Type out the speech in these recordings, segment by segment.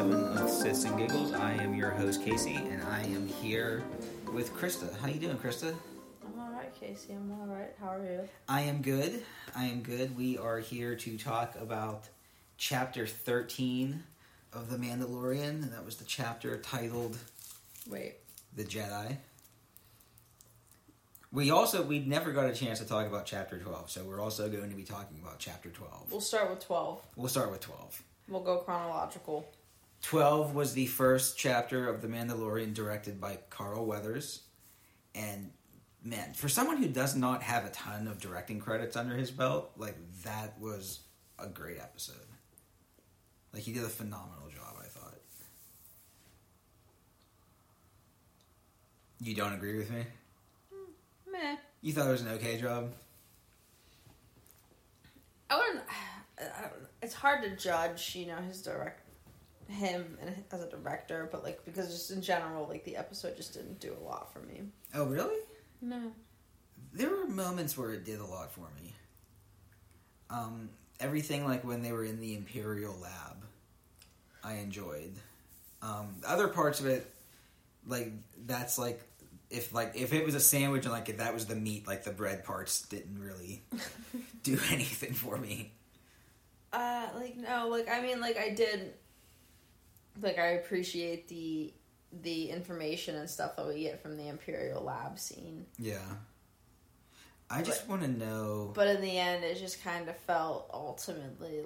of Sits and Giggles. I am your host, Casey, and I am here with Krista. How you doing, Krista? I'm alright, Casey. I'm alright. How are you? I am good. We are here to talk about Chapter 13 of The Mandalorian, and that was the chapter titled... Wait. The Jedi. We never got a chance to talk about Chapter 12, so we're also going to be talking about Chapter 12. We'll start with 12. We'll go chronological. 12 was the first chapter of The Mandalorian directed by Carl Weathers. And, man, for someone who does not have a ton of directing credits under his belt, that was a great episode. He did a phenomenal job, I thought. You don't agree with me? Meh. You thought it was an okay job? I wouldn't... It's hard to judge, him as a director, but because just in general, the episode just didn't do a lot for me. Oh, really? No. There were moments where it did a lot for me. Everything when they were in the Imperial lab, I enjoyed. Other parts of it, that's if it was a sandwich and if that was the meat, the bread parts didn't really do anything for me. No, I did, I appreciate the information and stuff that we get from the Imperial lab scene. Yeah. I just want to know... But in the end, it just kind of felt ultimately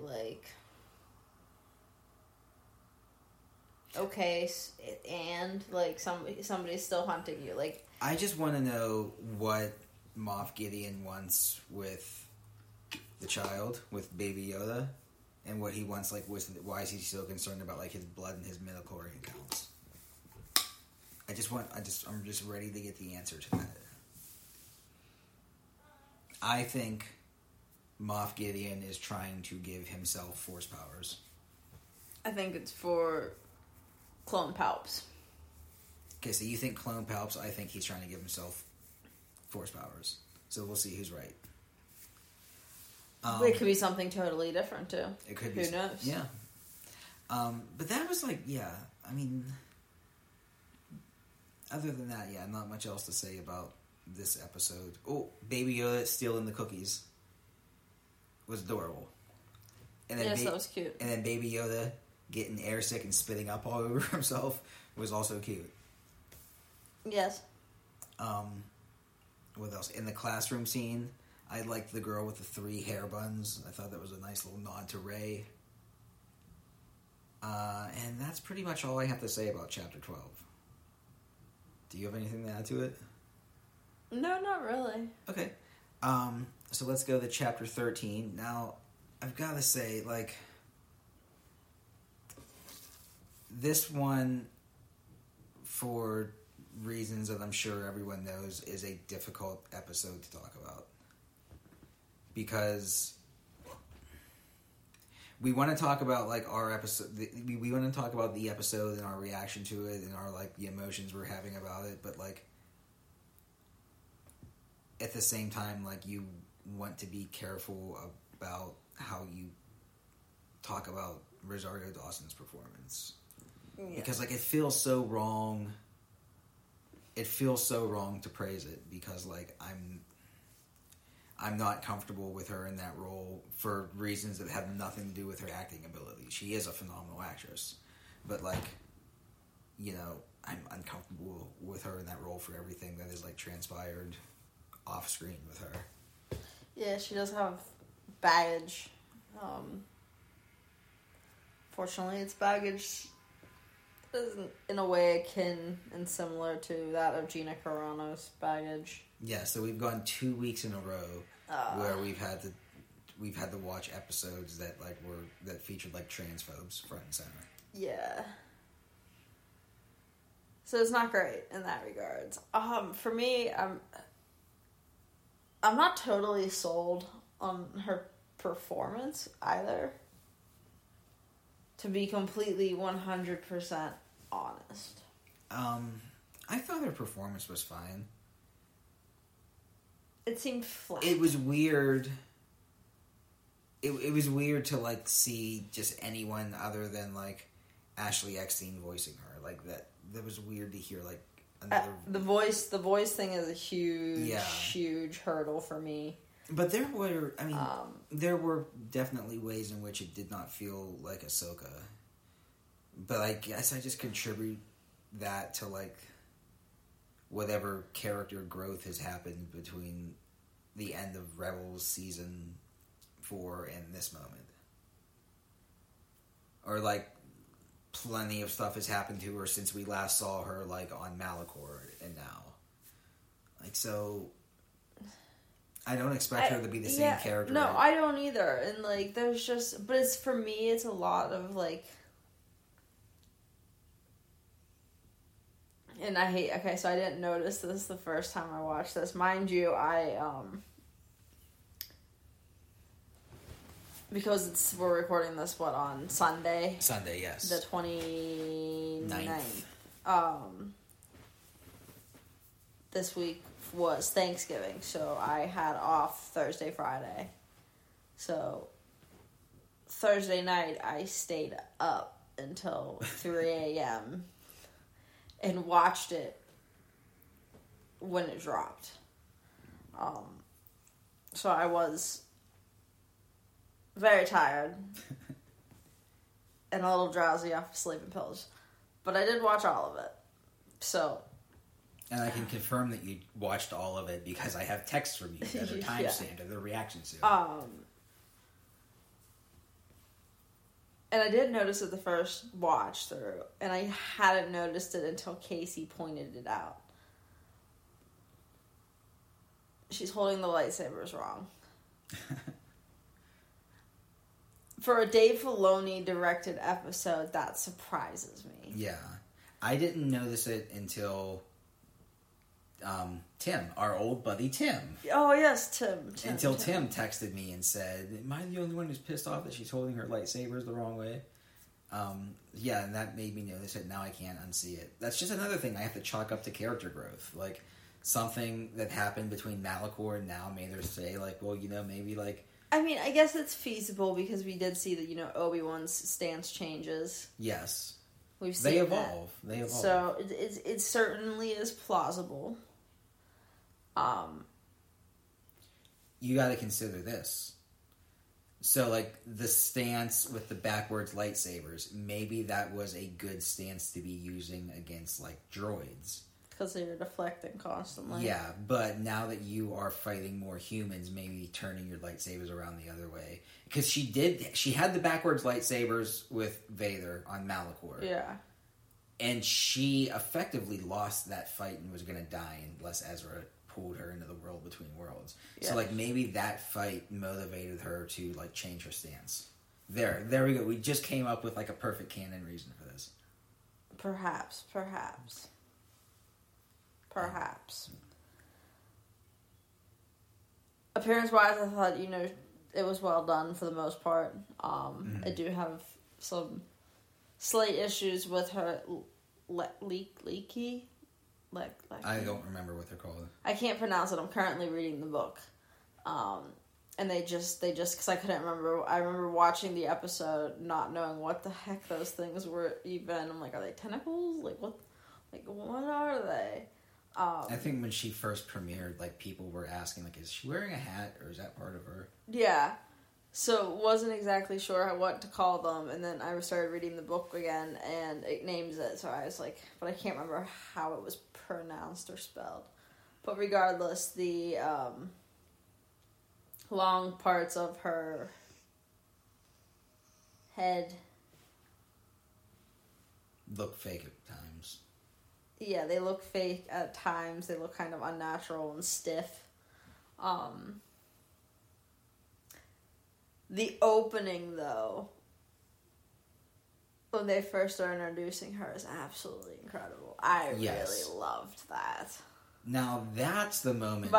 okay, and somebody's still hunting you. I just want to know what Moff Gideon wants with the child, with Baby Yoda, and what he wants, why is he so concerned about his blood and his midichlorian counts? I'm just ready to get the answer to that. I think Moff Gideon is trying to give himself force powers. I think it's for Clone Palps. Okay, so you think Clone Palps, I think he's trying to give himself force powers. So we'll see who's right. It could be something totally different, too. It could be. Who knows? Yeah. But that was other than that, not much else to say about this episode. Oh, Baby Yoda stealing the cookies was adorable. And then that was cute. And then Baby Yoda getting airsick and spitting up all over himself was also cute. Yes. What else? In the classroom scene, I liked the girl with the 3 hair buns. I thought that was a nice little nod to Rey. And that's pretty much all I have to say about Chapter 12. Do you have anything to add to it? No, not really. Okay. So let's go to Chapter 13. Now, I've got to say, this one, for reasons that I'm sure everyone knows, is a difficult episode to talk about. Because we want to talk about, our episode... We want to talk about the episode and our reaction to it and our, the emotions we're having about it, but, at the same time, you want to be careful about how you talk about Rosario Dawson's performance. Yeah. Because, it feels so wrong. It feels so wrong to praise it because, I'm not comfortable with her in that role for reasons that have nothing to do with her acting ability. She is a phenomenal actress. But, I'm uncomfortable with her in that role for everything that is, transpired off-screen with her. Yeah, she does have baggage. Fortunately, it's baggage isn't in a way akin and similar to that of Gina Carano's baggage. Yeah, so we've gone 2 weeks in a row where we've had to watch episodes that that featured transphobes front and center. Yeah. So it's not great in that regards. For me, I'm not totally sold on her performance either. To be completely 100% honest. I thought her performance was fine. It seemed flat. It was weird. It was weird to see just anyone other than Ashley Eckstein voicing her. Like that was weird to hear. Like another the voice thing is a huge hurdle for me. But there were, there were definitely ways in which it did not feel like Ahsoka. But I guess I just contribute that to, like, whatever character growth has happened between the end of Rebels Season 4 and this moment. Or, like, plenty of stuff has happened to her since we last saw her, like, on Malachor and now. Like, so... I don't expect her to be the same character. No, I don't either. And, like, there's just... But it's, for me, it's a lot of, like... And I hate... Okay, so I didn't notice this the first time I watched this. Mind you, because we're recording this, on Sunday? Sunday, yes. The 29th. This week was Thanksgiving, so I had off Thursday, Friday. So, Thursday night, I stayed up until 3 a.m. and watched it when it dropped. So I was very tired and a little drowsy off sleeping pills. But I did watch all of it. So... And I can confirm that you watched all of it because I have texts from you that are timestamped and the reactions to it. And I did notice it the first watch through, and I hadn't noticed it until Casey pointed it out. She's holding the lightsabers wrong. For a Dave Filoni directed episode, that surprises me. Yeah. I didn't notice it until... Tim, our old buddy Tim. Oh, yes, Tim. Until Tim texted me and said, am I the only one who's pissed off that she's holding her lightsabers the wrong way? Yeah, and that made me notice it. Now I can't unsee it. That's just another thing I have to chalk up to character growth. Like, something that happened between Malachor and now made her say, like, well, maybe, like... I mean, I guess it's feasible because we did see that, Obi-Wan's stance changes. Yes. We've seen They evolve. So, it certainly is plausible. You gotta consider this. So, like, the stance with the backwards lightsabers, maybe that was a good stance to be using against, like, droids. Because they're deflecting constantly. Yeah, but now that you are fighting more humans, maybe turning your lightsabers around the other way. Because she had the backwards lightsabers with Vader on Malachor. Yeah. And she effectively lost that fight and was gonna die unless Ezra pulled her into the world between worlds. Yeah. So, like, maybe that fight motivated her to, like, change her stance. There we go. We just came up with, like, a perfect canon reason for this. Perhaps. Appearance-wise, I thought, it was well done for the most part. I do have some slight issues with her leaky. I don't remember what they're called. I can't pronounce it. I'm currently reading the book. And they just, because I couldn't remember. I remember watching the episode, not knowing what the heck those things were even. I'm like, are they tentacles? Like, what are they? I think when she first premiered, like, people were asking, like, is she wearing a hat or is that part of her? Yeah. So, wasn't exactly sure what to call them, and then I started reading the book again, and it names it, so I was like, but I can't remember how it was pronounced or spelled. But regardless, the long parts of her head look fake at times. Yeah, they look fake at times. They look kind of unnatural and stiff. The opening, though, when they first started introducing her, is absolutely incredible. I really loved that. Now, that's the moment.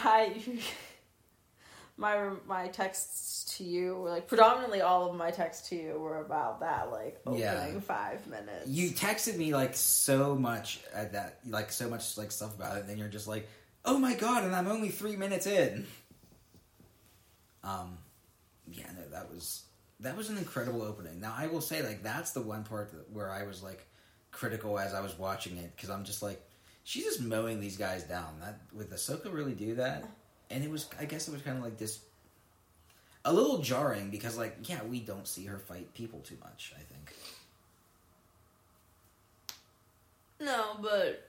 My texts to you were, like, predominantly all of my texts to you were about that, like, opening 5 minutes. You texted me, like, so much at that, like, so much, like, stuff about it, and then you're just like, oh my god, and I'm only 3 minutes in. Yeah, no, That was an incredible opening. Now, I will say, like, that's the one part where I was, like, critical as I was watching it, because I'm just like, she's just mowing these guys down. Would Ahsoka really do that? And I guess it was kind of like this, a little jarring, because, like, yeah, we don't see her fight people too much, I think. No, but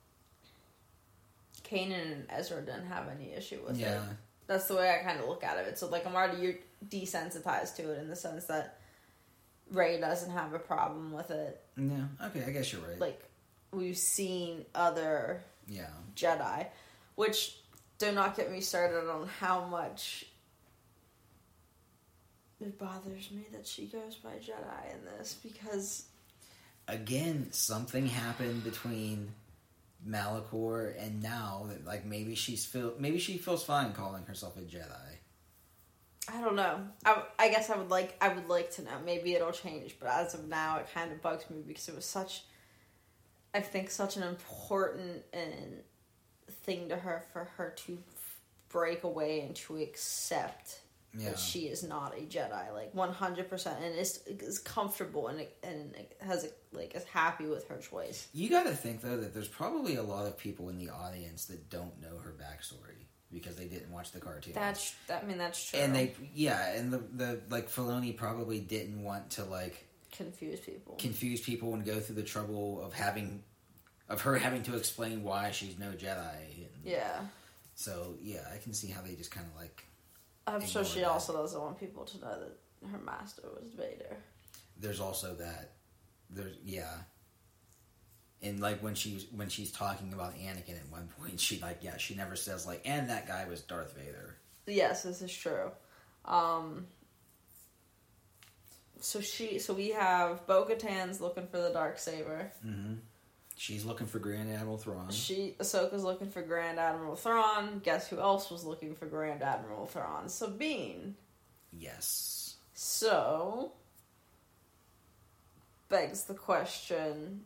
Kanan and Ezra didn't have any issue with it. That's the way I kind of look at it. So, like, you're desensitized to it in the sense that Rey doesn't have a problem with it. Yeah, okay, I guess you're right. Like, we've seen other Jedi, which, do not get me started on how much it bothers me that she goes by Jedi in this, because... Again, something happened between Malachor and now that, like, maybe she feels fine calling herself a Jedi. I don't know. I guess I would like to know. Maybe it'll change, but as of now, it kind of bugs me because it was such an important thing to her for her to break away and to accept that she is not a Jedi, like 100%, and is comfortable and is happy with her choice. You got to think though that there's probably a lot of people in the audience that don't know her backstory because they didn't watch the cartoon. That's true. And the like Filoni probably didn't want to like confuse people and go through the trouble of her having to explain why she's no Jedi. So I can see how they just kind of like. I'm sure she also doesn't want people to know that her master was Vader. There's also that. And like when she's talking about Anakin at one point, she never says like, and that guy was Darth Vader. Yes, this is true. So we have Bo-Katan's looking for the Darksaber. Mm-hmm. She's looking for Grand Admiral Thrawn. Ahsoka's looking for Grand Admiral Thrawn. Guess who else was looking for Grand Admiral Thrawn? Sabine. Yes. So, begs the question.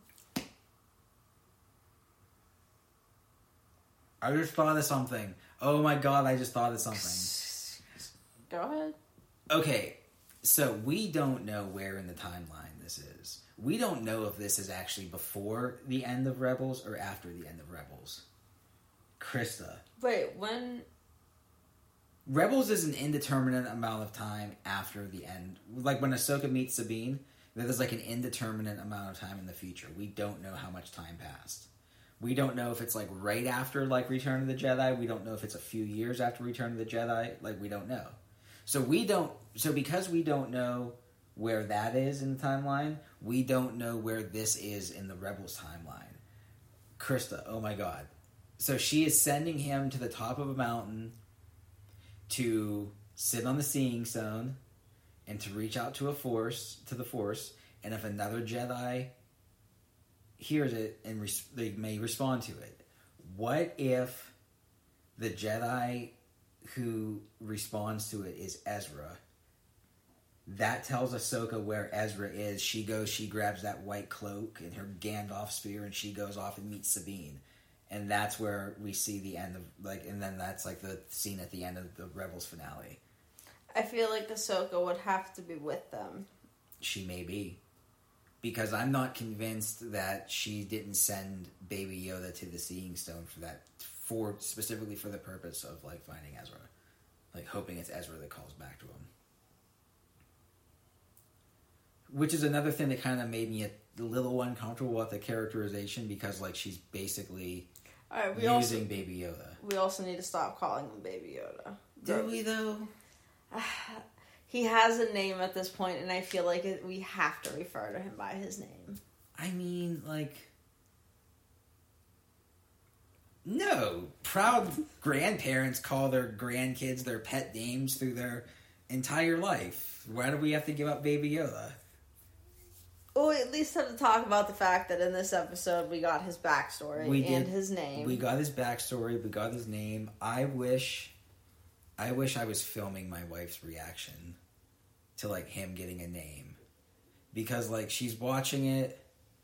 I just thought of something. Oh my god, I just thought of something. Go ahead. Okay, so we don't know where in the timeline this is. We don't know if this is actually before the end of Rebels or after the end of Rebels. Krista. Wait, when... Rebels is an indeterminate amount of time after the end. Like when Ahsoka meets Sabine, there's like an indeterminate amount of time in the future. We don't know how much time passed. We don't know if it's like right after like Return of the Jedi. We don't know if it's a few years after Return of the Jedi. Like we don't know. So because we don't know where that is in the timeline, we don't know where this is in the Rebels timeline. Krista, oh my god. So she is sending him to the top of a mountain to sit on the Seeing Stone and to reach out to the Force, and if another Jedi hears it and they may respond to it. What if the Jedi who responds to it is Ezra? That tells Ahsoka where Ezra is. She grabs that white cloak and her Gandalf spear, and she goes off and meets Sabine. And that's where we see the end of, like, and then that's like the scene at the end of the Rebels finale. I feel like Ahsoka would have to be with them. She may be. Because I'm not convinced that she didn't send Baby Yoda to the Seeing Stone specifically for the purpose of, like, finding Ezra. Like, hoping it's Ezra that calls back to him. Which is another thing that kind of made me a little uncomfortable with the characterization, because, like, she's basically using Baby Yoda. We also need to stop calling him Baby Yoda. Do we, though? He has a name at this point, and I feel like we have to refer to him by his name. I mean, like... No. Proud grandparents call their grandkids their pet names through their entire life. Why do we have to give up Baby Yoda? Well, we at least have to talk about the fact that in this episode we got his backstory and his name. We got his backstory, we got his name. I wish I was filming my wife's reaction to, like, him getting a name. Because, like, she's watching it,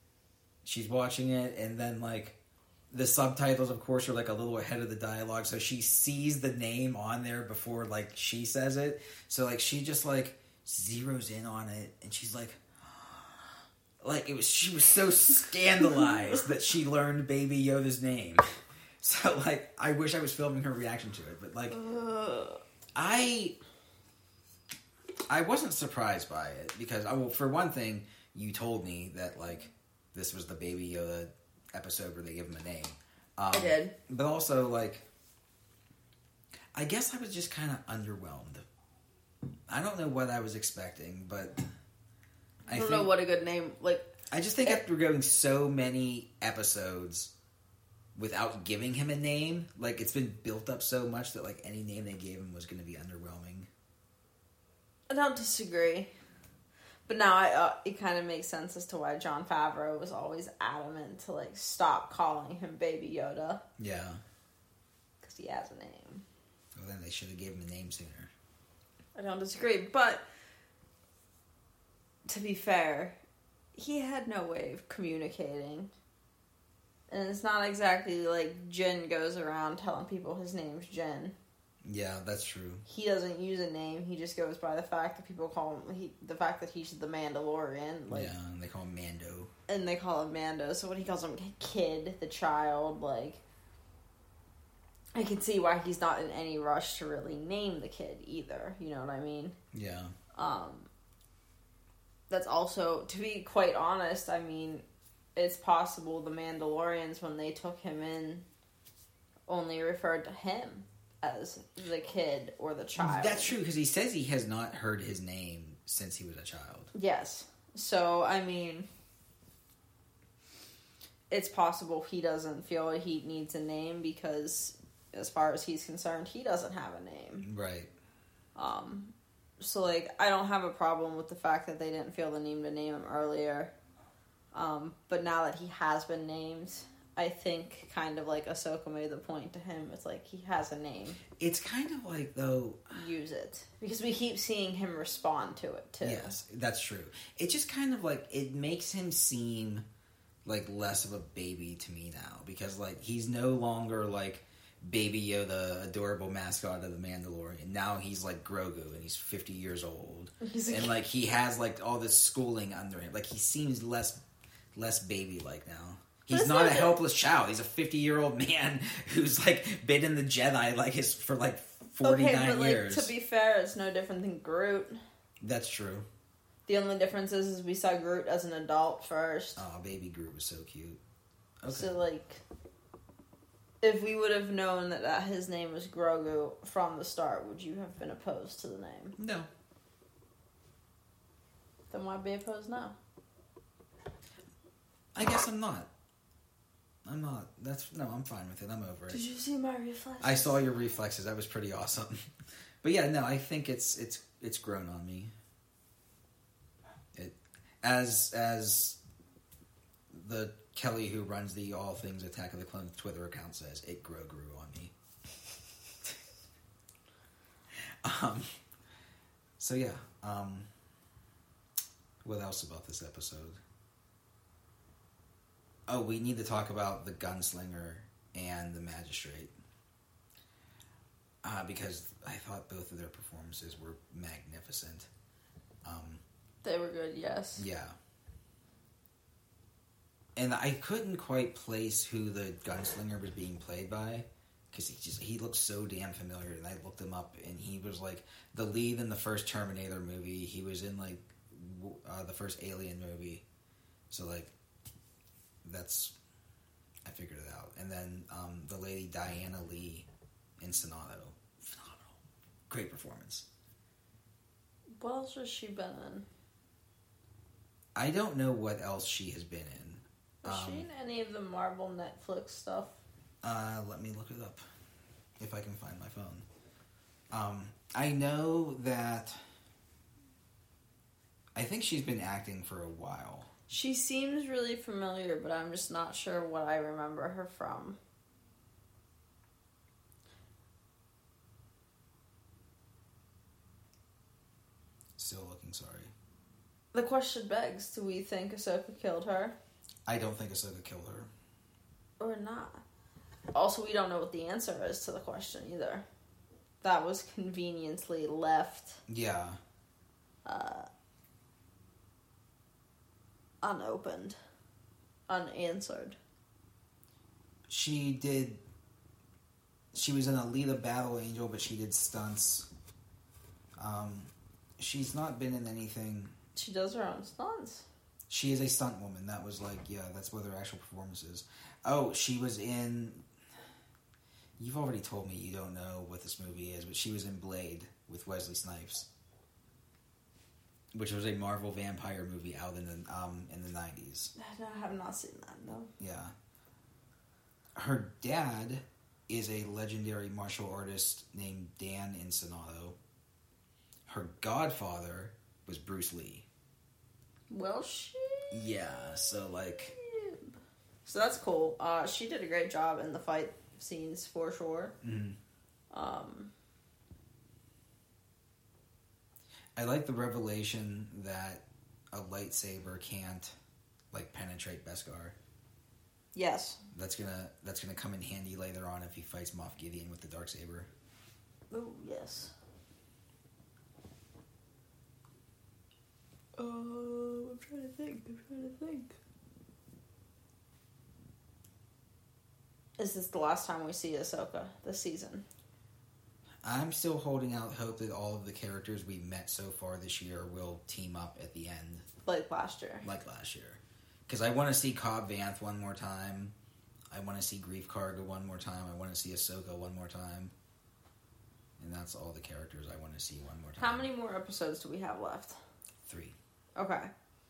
and then, like, the subtitles, of course, are, like, a little ahead of the dialogue, so she sees the name on there before, like, she says it. So, like, she just, like, zeroes in on it, and she's like, she was so scandalized that she learned Baby Yoda's name. So, like, I wish I was filming her reaction to it, but, like, I wasn't surprised by it, because, for one thing, you told me that, like, this was the Baby Yoda episode where they give him a name. I did. But also, like, I guess I was just kind of underwhelmed. I don't know what I was expecting, but I don't know what a good name, like... I just think after going so many episodes without giving him a name, like, it's been built up so much that, like, any name they gave him was going to be underwhelming. I don't disagree. But now it kind of makes sense as to why Jon Favreau was always adamant to, like, stop calling him Baby Yoda. Yeah. Because he has a name. Well, then they should have gave him a name sooner. I don't disagree, but to be fair, he had no way of communicating. And it's not exactly like Jin goes around telling people his name's Jin. Yeah, that's true. He doesn't use a name. He just goes by the fact that people call him... the fact that he's the Mandalorian. Like, yeah, and they call him Mando. And they call him Mando. So when he calls him Kid, the child, like... I can see why he's not in any rush to really name the kid either. You know what I mean? Yeah. That's also... To be quite honest, I mean... It's possible the Mandalorians, when they took him in, only referred to him as the kid or the child. That's true, because he says he has not heard his name since he was a child. Yes. So, I mean, it's possible he doesn't feel he needs a name because, as far as he's concerned, he doesn't have a name. Right. So, like, I don't have a problem with the fact that they didn't feel the need to name him earlier. But now that he has been named, I think kind of like Ahsoka made the point to him. It's like he has a name. It's kind of like, though... Use it. Because we keep seeing him respond to it, too. Yes, that's true. It just kind of like... It makes him seem like less of a baby to me now. Because, like, he's no longer like Baby Yoda, adorable mascot of the Mandalorian. Now he's like Grogu and he's 50 years old. And, like, he has like all this schooling under him. Like, he seems less baby-like now. He's not a helpless child. He's a 50-year-old man who's, like, been in the Jedi, like, for, like, 49 years. Like, to be fair, it's no different than Groot. That's true. The only difference is we saw Groot as an adult first. Oh, baby Groot was so cute. Okay. So, like, if we would have known that his name was Grogu from the start, would you have been opposed to the name? No. Then why be opposed now? I guess I'm not. I'm fine with it. I'm over it. Did you see my reflexes? I saw your reflexes. That was pretty awesome. But yeah, no, I think it's grown on me. It as the Kelly who runs the All Things Attack of the Clones Twitter account says, it grew on me. So yeah. What else about this episode? Oh, we need to talk about the gunslinger and the magistrate. Because I thought both of their performances were magnificent. They were good, yes. Yeah. And I couldn't quite place who the gunslinger was being played by, because he looked so damn familiar, and I looked him up, and he was, like, the lead in the first Terminator movie. He was in, like, the first Alien movie. So, like, I figured it out. And then the lady Diana Lee in Sonato. Phenomenal. Great performance. What else has she been in? I don't know what else she has been in. Was she in any of the Marvel Netflix stuff? Let me look it up. If I can find my phone. I know that... I think she's been acting for a while. She seems really familiar, but I'm just not sure what I remember her from. Still looking, sorry. The question begs, do we think Ahsoka killed her? I don't think Ahsoka killed her. Or not. Also, we don't know what the answer is to the question either. That was conveniently left. Yeah. unopened, unanswered. She was an Alita Battle Angel, but she did stunts. She's not been in anything. She does her own stunts. She is a stunt woman. That was like, yeah, that's what her actual performance is. Oh, she was in... You've already told me you don't know what this movie is, but she was in Blade with Wesley Snipes, which was a Marvel vampire movie out in the 90s. No, I have not seen that, no. Yeah. Her dad is a legendary martial artist named Dan Ensenado. Her godfather was Bruce Lee. Well, shit. Yeah, so like... So that's cool. She did a great job in the fight scenes, for sure. Mm-hmm. I like the revelation that a lightsaber can't, like, penetrate Beskar. Yes. That's gonna come in handy later on if he fights Moff Gideon with the Darksaber. Oh, yes. I'm trying to think. Is this the last time we see Ahsoka this season? I'm still holding out hope that all of the characters we met so far this year will team up at the end. Like last year. Because I want to see Cobb Vanth one more time. I want to see Grief Karga one more time. I want to see Ahsoka one more time. And that's all the characters I want to see one more time. How many more episodes do we have left? 3. Okay.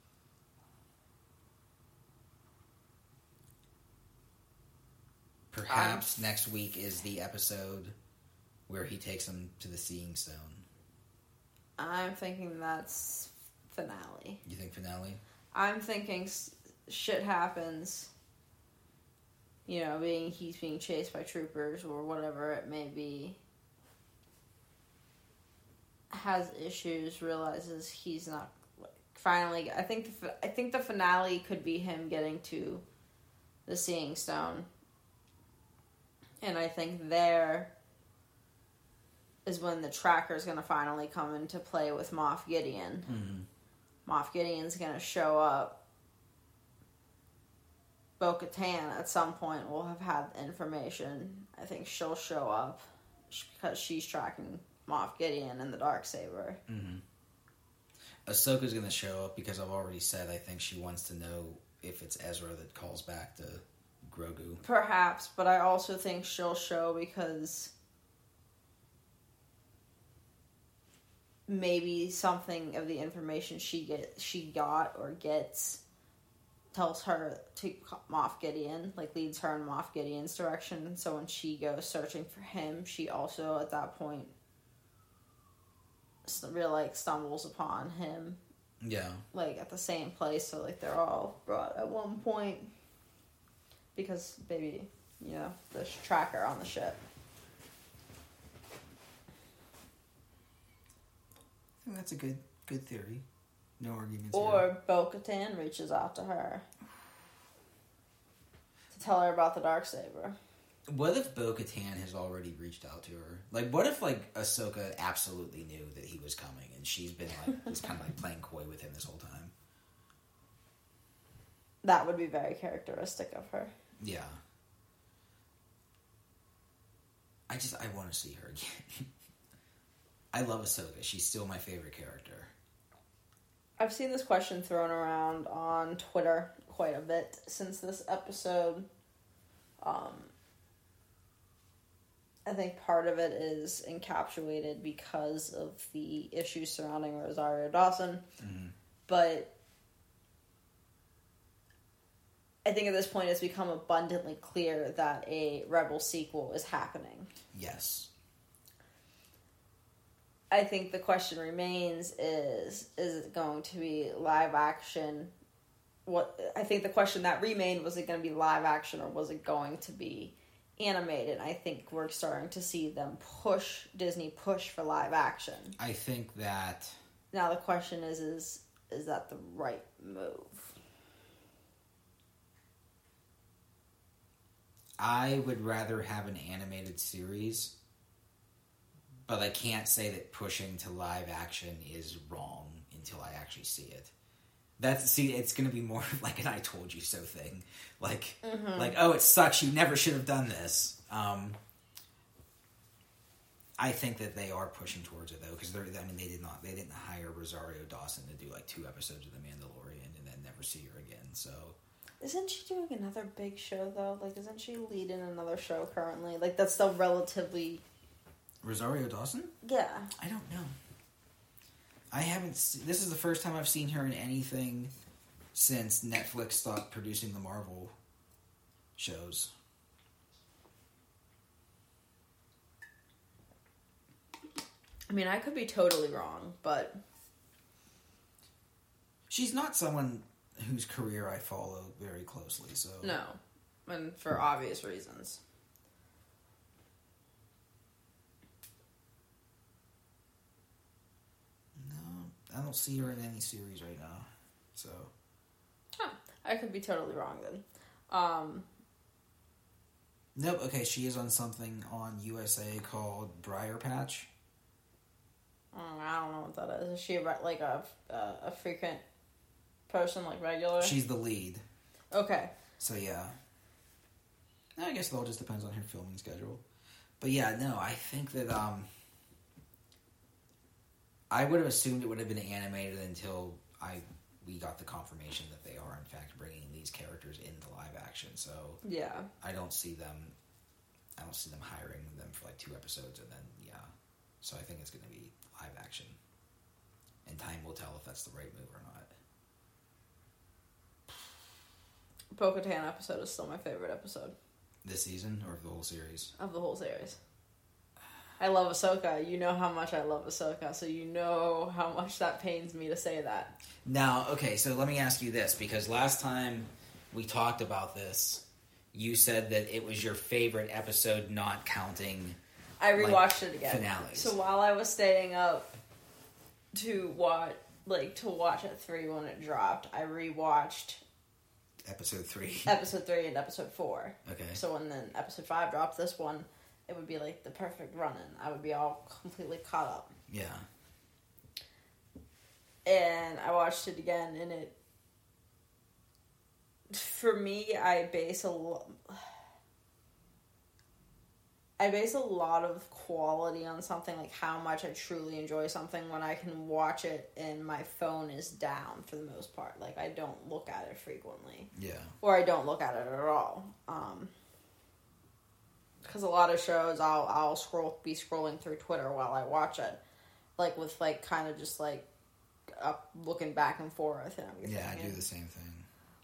Perhaps next week is the episode where he takes him to the Seeing Stone. I'm thinking that's finale. You think finale? I'm thinking shit happens. You know, he's being chased by troopers or whatever it may be. Has issues, realizes he's not. Finally, I think the finale could be him getting to the Seeing Stone, and I think there is when the tracker is going to finally come into play with Moff Gideon. Mm-hmm. Moff Gideon's going to show up. Bo-Katan at some point will have had information. I think she'll show up because she's tracking Moff Gideon and the Darksaber. Mm-hmm. Ahsoka's going to show up because I've already said I think she wants to know if it's Ezra that calls back to Grogu. Perhaps, but I also think she'll show because maybe something of the information she got or gets tells her to Moff Gideon, like leads her in Moff Gideon's direction. So when she goes searching for him, she also at that point stumbles upon him. Yeah. Like at the same place, so like they're all brought at one point. Because baby, you know, the tracker on the ship. I think that's a good theory. No arguments. Or Bo-Katan reaches out to her to tell her about the Darksaber. What if Bo-Katan has already reached out to her? Like, what if, like, Ahsoka absolutely knew that he was coming and she's been, like, just kind of, like, playing coy with him this whole time? That would be very characteristic of her. Yeah. I want to see her again. I love Ahsoka. She's still my favorite character. I've seen this question thrown around on Twitter quite a bit since this episode. I think part of it is encapsulated because of the issues surrounding Rosario Dawson. Mm-hmm. But I think at this point it's become abundantly clear that a Rebel sequel is happening. Yes. I think the question remains is it going to be live action? I think the question that remained, was it going to be live action or was it going to be animated? I think we're starting to see them Disney push for live action. I think that... Now the question is that the right move? I would rather have an animated series, But I can't say that pushing to live action is wrong until I actually see it. It's going to be more like an "I told you so" thing. Like, oh, it sucks. You never should have done this. I think that they are pushing towards it though, because they didn't hire Rosario Dawson to do like 2 episodes of The Mandalorian and then never see her again. So, isn't she doing another big show though? Like, isn't she leading another show currently? Like, that's still relatively. Rosario Dawson? Yeah. I don't know. I haven't. This is the first time I've seen her in anything since Netflix stopped producing the Marvel shows. I mean, I could be totally wrong, but she's not someone whose career I follow very closely. So no, and for obvious reasons. I don't see her in any series right now, so. I could be totally wrong then. Nope. Okay, she is on something on USA called Briar Patch. I don't know what that is. Is she like a frequent person, like regular? She's the lead. Okay. So yeah. I guess it all just depends on her filming schedule. But yeah, no, I think that I would have assumed it would have been animated until we got the confirmation that they are in fact bringing these characters into live action. So yeah, I don't see them hiring them for like 2 episodes and then So I think it's going to be live action, and time will tell if that's the right move or not. Bo-Katan episode is still my favorite episode. This season or the whole series? Of the whole series. I love Ahsoka. You know how much I love Ahsoka, so you know how much that pains me to say that. Now, okay, so let me ask you this, because last time we talked about this, you said that it was your favorite episode, not counting. I rewatched it again. Finales. So while I was staying up to watch at 3 when it dropped, I rewatched Episode 3. Episode 3 and Episode 4. Okay. So when then Episode 5 dropped, this one, it would be like the perfect run-in. I would be all completely caught up. Yeah. And I watched it again, and it... For me, I base a lot of quality on something, like how much I truly enjoy something when I can watch it and my phone is down for the most part. Like, I don't look at it frequently. Yeah. Or I don't look at it at all. Because a lot of shows, I'll be scrolling through Twitter while I watch it. Like, with, like, kind of just, like, looking back and forth and everything. Yeah, I do the same thing.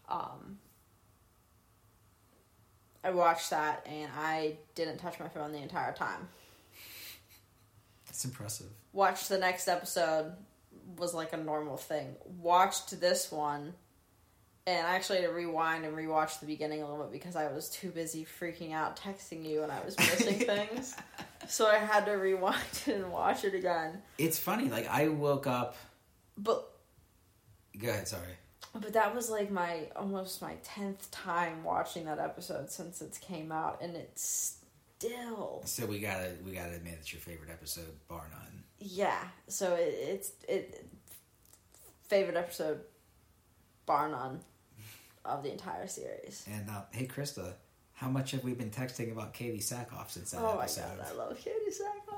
I watched that, and I didn't touch my phone the entire time. That's impressive. Watched the next episode, was like a normal thing. Watched this one, and I actually had to rewind and rewatch the beginning a little bit because I was too busy freaking out texting you and I was missing things. So I had to rewind it and watch it again. It's funny, like, I woke up... But... Go ahead, sorry. But that was like almost my 10th time watching that episode since it came out, and it's still... So we gotta admit it's your favorite episode, bar none. Yeah, so it's favorite episode, bar none, of the entire series. And hey, Krista, how much have we been texting about Katie Sackhoff since that episode? Oh my god, I love Katie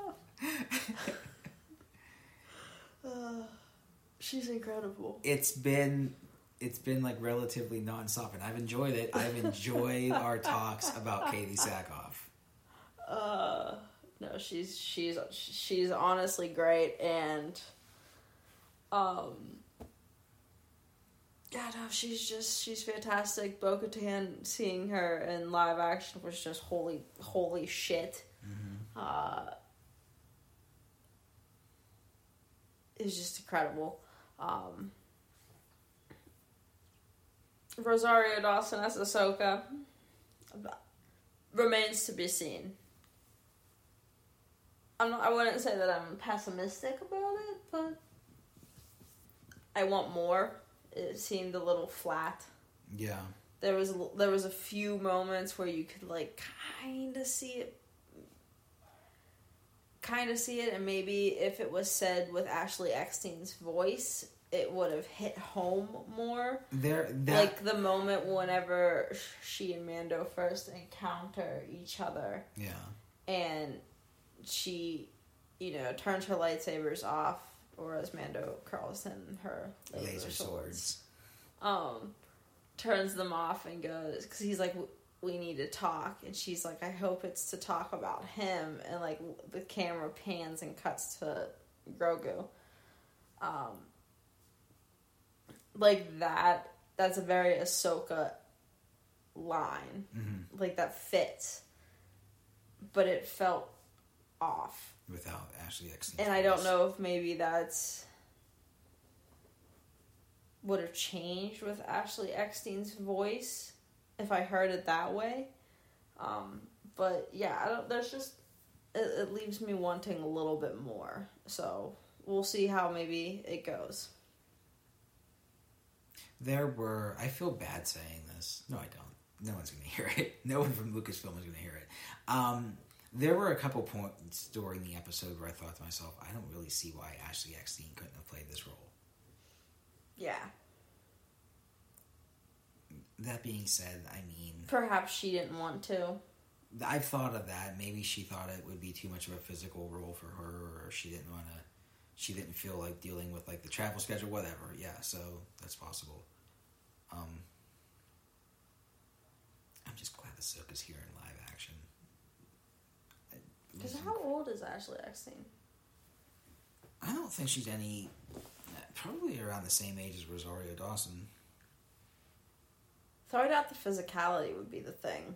Sackhoff. She's incredible. It's been like relatively nonstop, and I've enjoyed it. I've enjoyed our talks about Katie Sackhoff. No, she's honestly great, and yeah, no, she's fantastic. Bo-Katan, seeing her in live action was just holy shit. Mm-hmm. It's just incredible. Rosario Dawson as Ahsoka remains to be seen. I wouldn't say that I'm pessimistic about it, but I want more. It seemed a little flat. Yeah. There was a few moments where you could like kind of see kind of see it, and maybe if it was said with Ashley Eckstein's voice, it would have hit home more. Like the moment whenever she and Mando first encounter each other. Yeah. And she, turns her lightsabers off, or as Mando calls them, her laser swords. Turns them off and goes, because he's like, we need to talk, and she's like, I hope it's to talk about him, and like the camera pans and cuts to Grogu. Like that's a very Ahsoka line. Mm-hmm. Like that fits, but it felt off without Ashley Eckstein. And I don't know if maybe that's would have changed with Ashley Eckstein's voice if I heard it that way. But yeah, I don't. There's just it leaves me wanting a little bit more. So we'll see how maybe it goes. I feel bad saying this. No, I don't. No one's going to hear it. No one from Lucasfilm is going to hear it. There were a couple points during the episode where I thought to myself, I don't really see why Ashley Eckstein couldn't have played this role. Yeah. That being said, I mean... Perhaps she didn't want to. I've thought of that. Maybe she thought it would be too much of a physical role for her, or she didn't want to... She didn't feel like dealing with like the travel schedule, whatever. Yeah, so that's possible. I'm just glad Ahsoka's here in live action. Because how old is Ashley Eckstein? I don't think she's probably around the same age as Rosario Dawson. So I doubt the physicality would be the thing.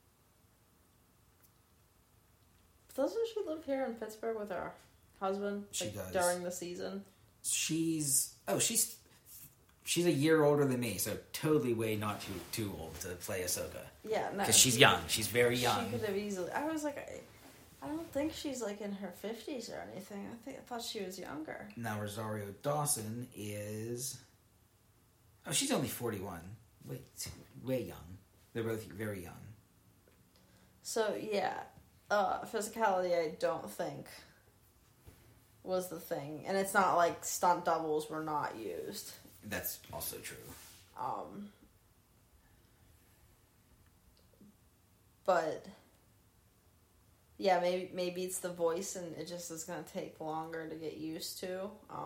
Doesn't she live here in Pittsburgh with her husband? She does. During the season? She's a year older than me, so totally way not too old to play Ahsoka. Yeah, no. Because she's young. She's very young. She could have easily... I was like... I don't think she's like in her 50s or anything. I thought she was younger. Now Rosario Dawson is... Oh, she's only 41. Way young. They're both very young. So, yeah. Physicality, I don't think was the thing. And it's not like stunt doubles were not used. That's also true. But... Yeah, maybe it's the voice, and it just is going to take longer to get used to.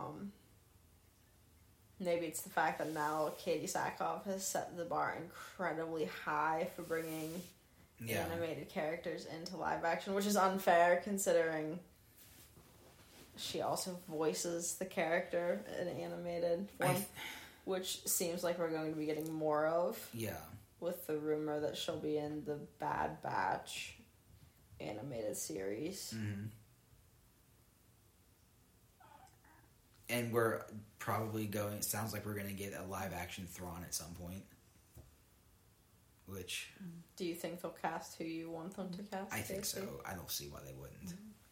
Maybe it's the fact that now Katie Sackhoff has set the bar incredibly high for bringing animated characters into live action, which is unfair considering she also voices the character in animated form, which seems like we're going to be getting more of. Yeah. With the rumor that she'll be in the Bad Batch animated series. Mm-hmm. And we're probably going... It sounds like we're going to get a live-action Thrawn at some point. Which... Do you think they'll cast who you want them to cast? I think so. I don't see why they wouldn't.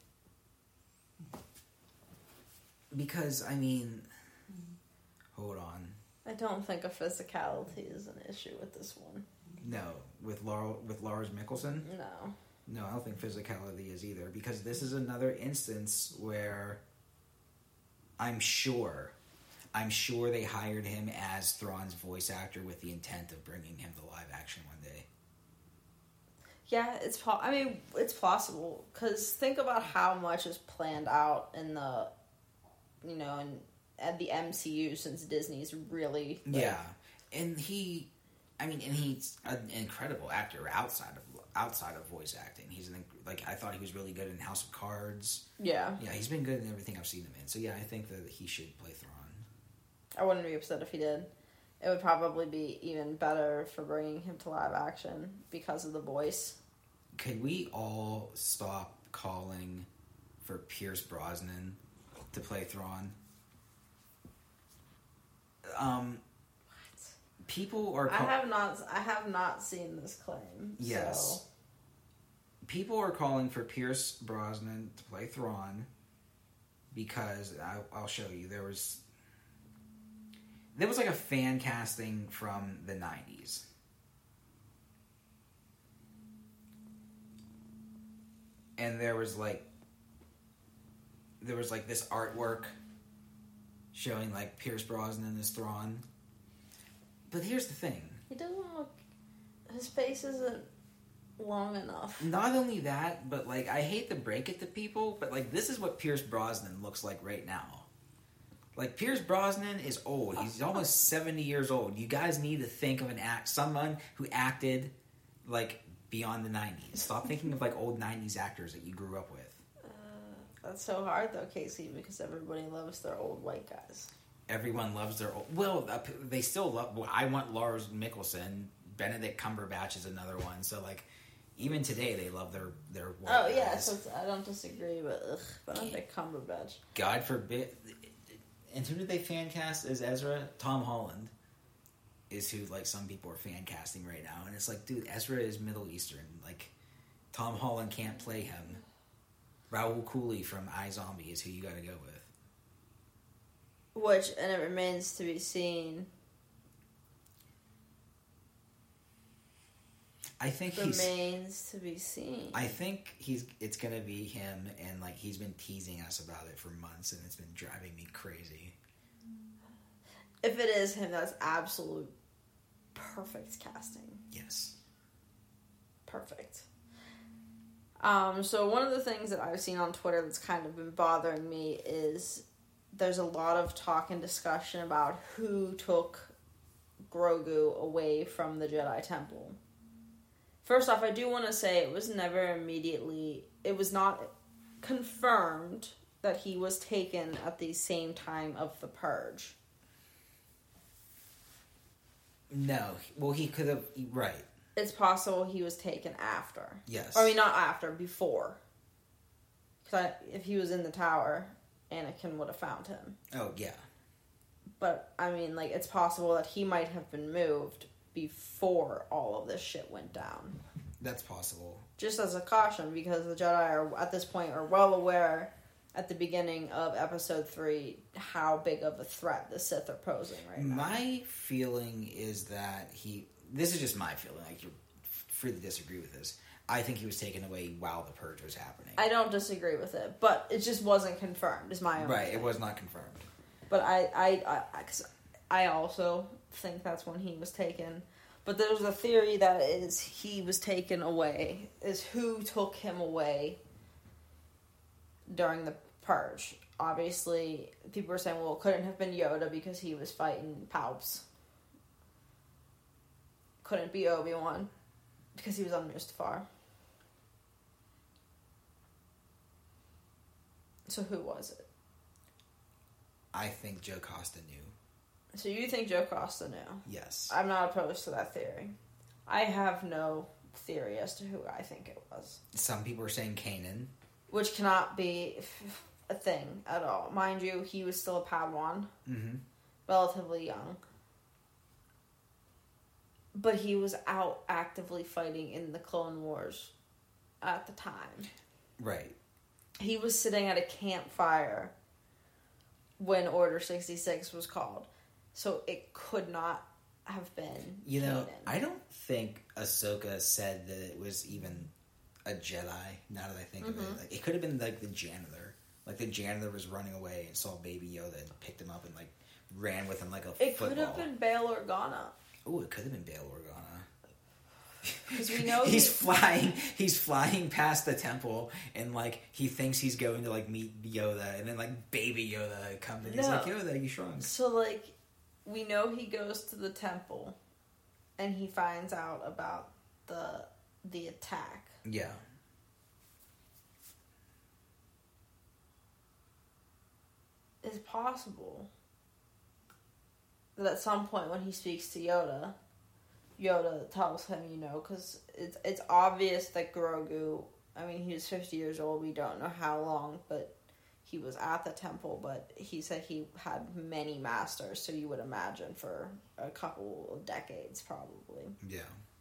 Because, I mean... Hold on. I don't think a physicality is an issue with this one. No. With Lars Mikkelsen? No. No, I don't think physicality is either, because this is another instance where I'm sure they hired him as Thrawn's voice actor with the intent of bringing him to live action one day. Yeah, it's possible, because think about how much is planned out in the, at the MCU since Disney's really... Yeah, and he's an incredible actor outside of voice acting. I thought he was really good in House of Cards. Yeah. Yeah, he's been good in everything I've seen him in. So yeah, I think that he should play Thrawn. I wouldn't be upset if he did. It would probably be even better for bringing him to live action because of the voice. Could we all stop calling for Pierce Brosnan to play Thrawn? People are... I have not seen this claim. Yes. So. People are calling for Pierce Brosnan to play Thrawn because I'll show you. There was like a fan casting from the 90s. And there was like there was like this artwork showing like Pierce Brosnan as Thrawn. But here's the thing. He doesn't look... His face isn't long enough. Not only that, but like, I hate to break it to people, but like, this is what Pierce Brosnan looks like right now. Like, Pierce Brosnan is old. He's almost 70 years old. You guys need to think of someone who acted like beyond the 90s. Stop thinking of like old 90s actors that you grew up with. That's so hard though, Casey, because everybody loves their old white guys. Everyone loves their old... Well, they still love... Well, I want Lars Mikkelsen. Benedict Cumberbatch is another one. So, like, even today, they love their white guys. Oh, yeah, so I don't disagree, but Benedict Cumberbatch. God forbid... And who did they fan cast as Ezra? Tom Holland is who, like, some people are fan casting right now. And it's like, dude, Ezra is Middle Eastern. Like, Tom Holland can't play him. Raul Cooley from iZombie is who you gotta go with. And it remains to be seen. I think remains to be seen. I think it's gonna be him, and like he's been teasing us about it for months, and it's been driving me crazy. If it is him, that's absolute perfect casting. Yes. Perfect. So one of the things that I've seen on Twitter that's kind of been bothering me is there's a lot of talk and discussion about who took Grogu away from the Jedi Temple. First off, I do want to say it was not confirmed that he was taken at the same time of the Purge. No. Well, he could have... Right. It's possible he was taken after. Yes. I mean, not after, before. Because if he was in the tower, Anakin would have found him. Oh, yeah. But, I mean, like, it's possible that he might have been moved before all of this shit went down. That's possible. Just as a caution, because the Jedi at this point are well aware at the beginning of Episode 3 how big of a threat the Sith are posing right now. My feeling is that this is just my feeling. Like, you're free to disagree with this. I think he was taken away while the Purge was happening. I don't disagree with it, but it just wasn't confirmed, is my own Right, thing. it was not confirmed. But I also think that's when he was taken. But there's a theory that is he was taken away, is who took him away during the Purge. Obviously, people are saying, well, it couldn't have been Yoda because he was fighting Palps. Couldn't be Obi-Wan because he was on Mustafar. So who was it? I think Joe Costa knew. So you think Joe Costa knew? Yes. I'm not opposed to that theory. I have no theory as to who I think it was. Some people are saying Kanan. Which cannot be a thing at all. Mind you, he was still a Padawan. Mm-hmm. Relatively young. But he was out actively fighting in the Clone Wars at the time. Right. He was sitting at a campfire when Order 66 was called. So it could not have been Kanan. I don't think Ahsoka said that it was even a Jedi, now that I think of it. Like, it could have been like the janitor. Like the janitor was running away and saw Baby Yoda and picked him up and like ran with him like a football. It could have been Bail Organa. Oh, it could have been Bail Organa. Because we know he's flying past the temple and like he thinks he's going to like meet Yoda, and then like Baby Yoda comes and he's like, Yoda, you shrunk. So like we know he goes to the temple and he finds out about the attack. Yeah. It's possible that at some point when he speaks to Yoda tells him, because it's obvious that Grogu, I mean, he was 50 years old, we don't know how long, but he was at the temple, but he said he had many masters, so you would imagine for a couple of decades, probably. Yeah.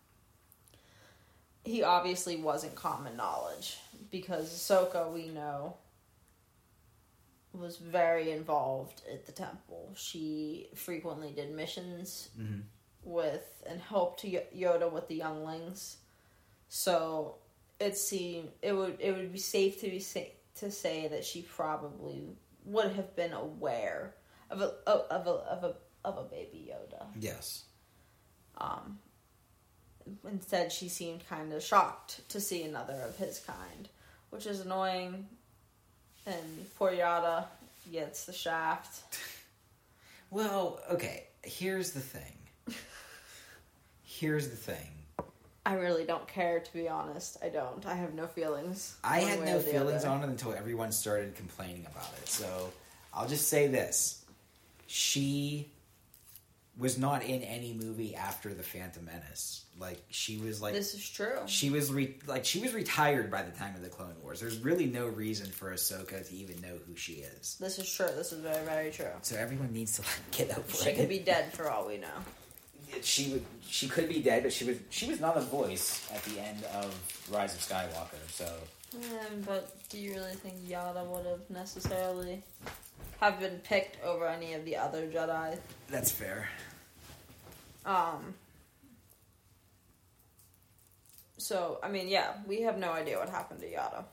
He obviously wasn't common knowledge, because Ahsoka, we know, was very involved at the temple. She frequently did missions with and helped Yoda with the younglings. So it would be safe to to say that she probably would have been aware of a baby Yoda. Yes. Instead, she seemed kind of shocked to see another of his kind, which is annoying. And poor Yoda gets the shaft. Well, okay. Here's the thing. I really don't care, to be honest. I don't. I have no feelings. I had no feelings on it until everyone started complaining about it. So I'll just say this. She was not in any movie after The Phantom Menace. Like, she was like... This is true. She was retired by the time of the Clone Wars. There's really no reason for Ahsoka to even know who she is. This is true. This is very, very true. So everyone needs to get over it. She could be dead for all we know. She could be dead, but she was not a voice at the end of Rise of Skywalker, so... But do you really think Yoda would have necessarily have been picked over any of the other Jedi? That's fair. So, I mean, yeah, we have no idea what happened to Yoda.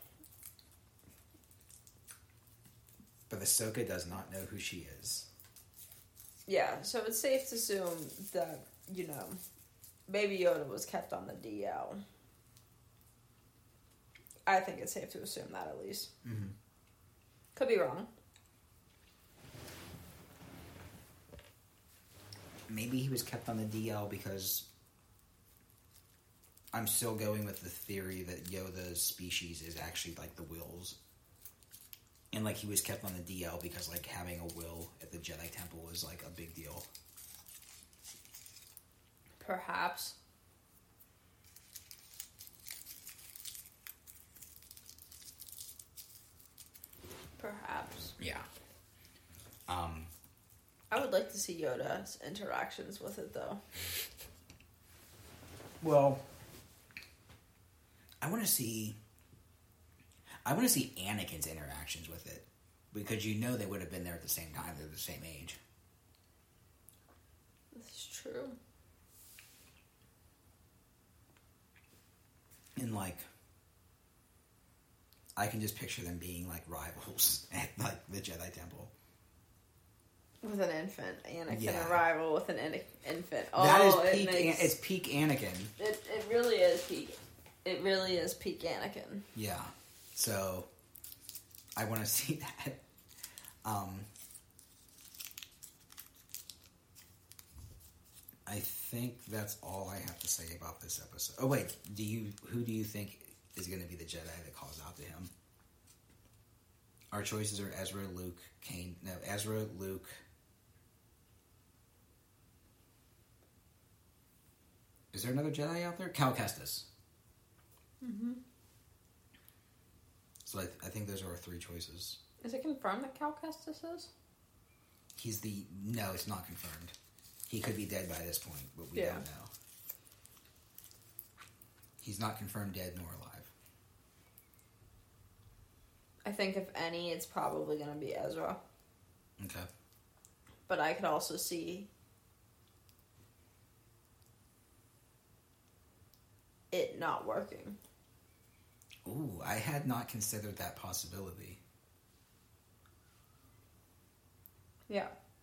But Ahsoka does not know who she is. Yeah, so it's safe to assume that, Baby Yoda was kept on the DL. I think it's safe to assume that, at least. Mm-hmm. Could be wrong. Maybe he was kept on the DL because I'm still going with the theory that Yoda's species is actually like the Wills. And like he was kept on the DL because like having a will at the Jedi Temple is like a big deal. Perhaps. Yeah. I would like to see Yoda's interactions with it, though. Well, I want to see Anakin's interactions with it, because they would have been there at the same time. They're the same age. This is true. And like, I can just picture them being like rivals at like the Jedi Temple. With an infant. Anakin, Yeah. a rival with an infant. Oh, That is peak. It's peak Anakin. It really is peak. It really is peak Anakin. Yeah. So, I want to see that. I think that's all I have to say about this episode. Oh wait, who do you think is going to be the Jedi that calls out to him? Our choices are Ezra, Luke, Kane. No, Ezra, Luke. Is there another Jedi out there? Cal Kestis. Mm-hmm. So I think those are our three choices. Is it confirmed that Cal Kestis is? No, it's not confirmed. He could be dead by this point, but we don't know. He's not confirmed dead nor alive. I think if any, it's probably going to be Ezra. Okay. But I could also see it not working. Ooh, I had not considered that possibility. Yeah.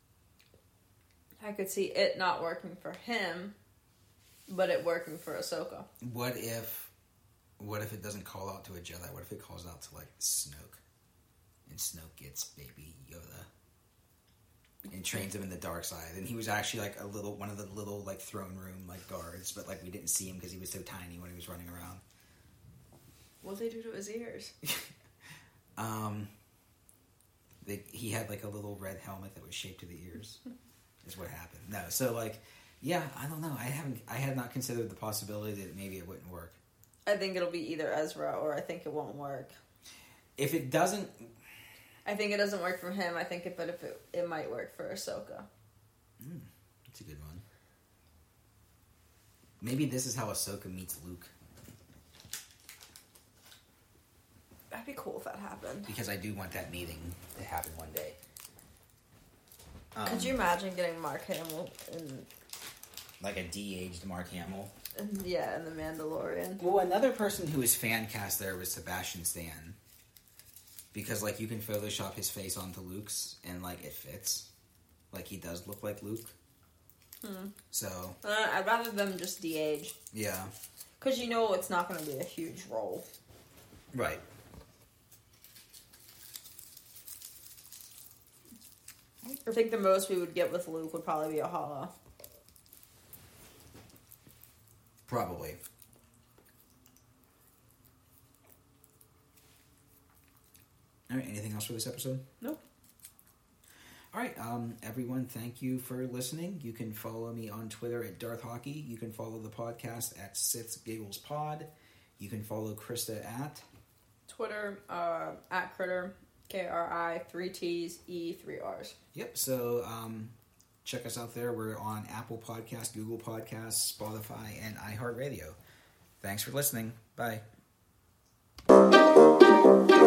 I could see it not working for him, but it working for Ahsoka. What if it doesn't call out to a Jedi? What if it calls out to like Snoke? And Snoke gets baby Yoda and trains him in the dark side. And he was actually like one of the little like throne room like guards, but like we didn't see him because he was so tiny when he was running around. What'd they do to his ears? He had like a little red helmet that was shaped to the ears. Is what happened. No, so like, yeah, I don't know. I had not considered the possibility that maybe it wouldn't work. I think it'll be either Ezra or I think it won't work. If it doesn't, I think it doesn't work for him. I think it might work for Ahsoka. That's a good one. Maybe this is how Ahsoka meets Luke. That'd be cool if that happened. Because I do want that meeting to happen one day. Could you imagine getting Mark Hamill in... Like a de-aged Mark Hamill? Yeah, in The Mandalorian. Well, another person who was fan cast there was Sebastian Stan. Because, like, you can Photoshop his face onto Luke's, and, like, it fits. Like, he does look like Luke. So... I'd rather them just de-age. Yeah. Because you know it's not going to be a huge role. Right. I think the most we would get with Luke would probably be a hollow. Probably. All right, anything else for this episode? Nope. All right, everyone, thank you for listening. You can follow me on Twitter at Darth Hockey. You can follow the podcast at Sith's Giggles Pod. You can follow Krista at... Twitter, at Critter, Kri, 3 T's, E, 3 R's. Yep, so check us out there. We're on Apple Podcasts, Google Podcasts, Spotify, and iHeartRadio. Thanks for listening. Bye.